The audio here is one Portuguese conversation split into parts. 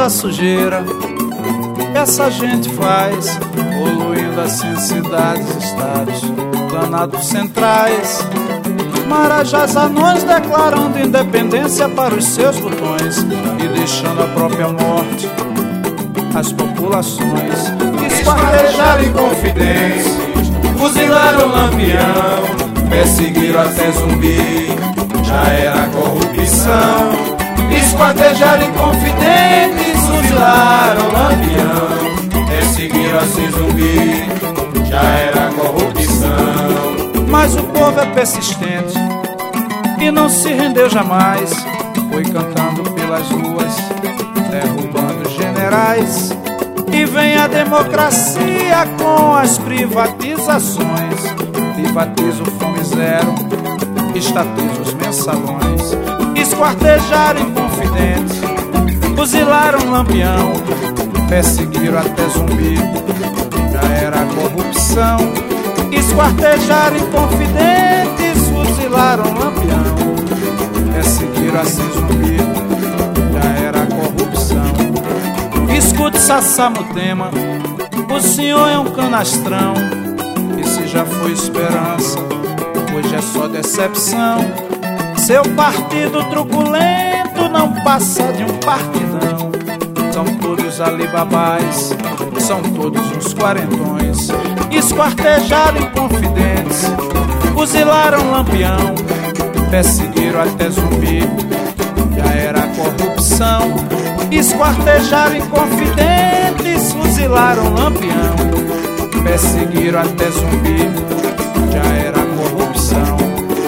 tanta sujeira que essa gente faz, poluindo assim cidades, estados, planatos centrais, marajás anões declarando independência para os seus botões e deixando a própria morte as populações. Esquartejaram inconfidentes, fuzilaram lampião, perseguiram até zumbi, já era corrupção. Esquartejaram inconfidentes, fuzilaram lampião, perseguiram assim zumbi, já era corrupção. Mas o povo é persistente e não se rendeu jamais, foi cantando pelas ruas, derrubando generais. E vem a democracia com as privatizações, privatiza o Fome Zero, estatiza os mensalões. Esquartejaram inconfidentes, fuzilaram lampião, perseguiram até zumbi, já era corrupção. Esquartejaram inconfidentes, fuzilaram lampião, perseguiram assim zumbi, já era corrupção. Escute Sassamutema, o senhor é um canastrão, e se já foi esperança, hoje é só decepção. Seu partido truculento não passa de um partidão. São todos alibabás, são todos uns quarentões. Esquartejaram inconfidentes, fuzilaram lampião, perseguiram até zumbi, já era corrupção. Esquartejaram inconfidentes, fuzilaram lampião, perseguiram até zumbi, já era corrupção.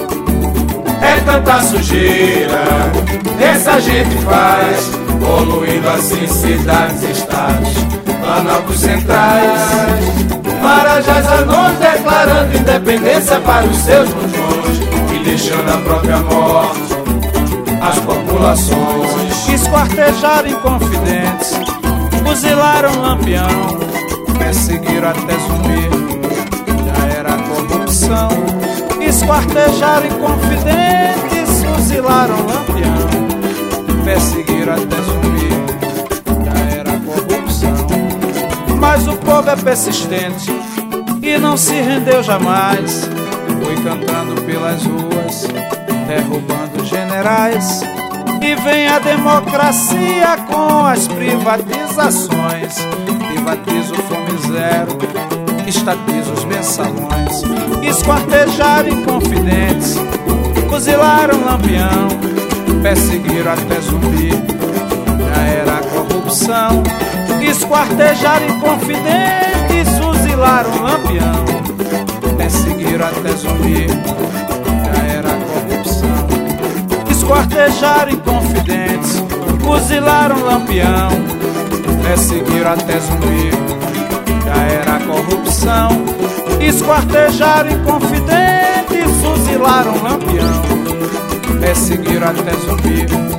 É tanta sujeira que essa gente faz, poluindo assim cidades, estados, planaltos centrais, marajás anões declarando independência para os seus botões e deixando a própria morte as populações. Esquartejaram inconfidentes, fuzilaram lampião, perseguiram até zumbi, já era corrupção. Esquartejaram inconfidentes, fuzilaram lampião, perseguiram até zumbi, já era corrupção. Mas o povo é persistente e não se rendeu jamais, foi cantando pelas ruas, derrubando generais. E vem a democracia com as privatizações, privatiza o Fome Zero, estatiza os mensalões. Esquartejaram inconfidentes, fuzilaram lampião, perseguiram até zumbi, já era corrupção. Esquartejaram inconfidentes, fuzilaram lampião, perseguiram até zumbi, já era corrupção. Esquartejaram inconfidentes, fuzilaram lampião, perseguiram até zumbi, já era corrupção. Esquartejaram inconfidentes, fuzilaram lampião, perseguiram até zumbi,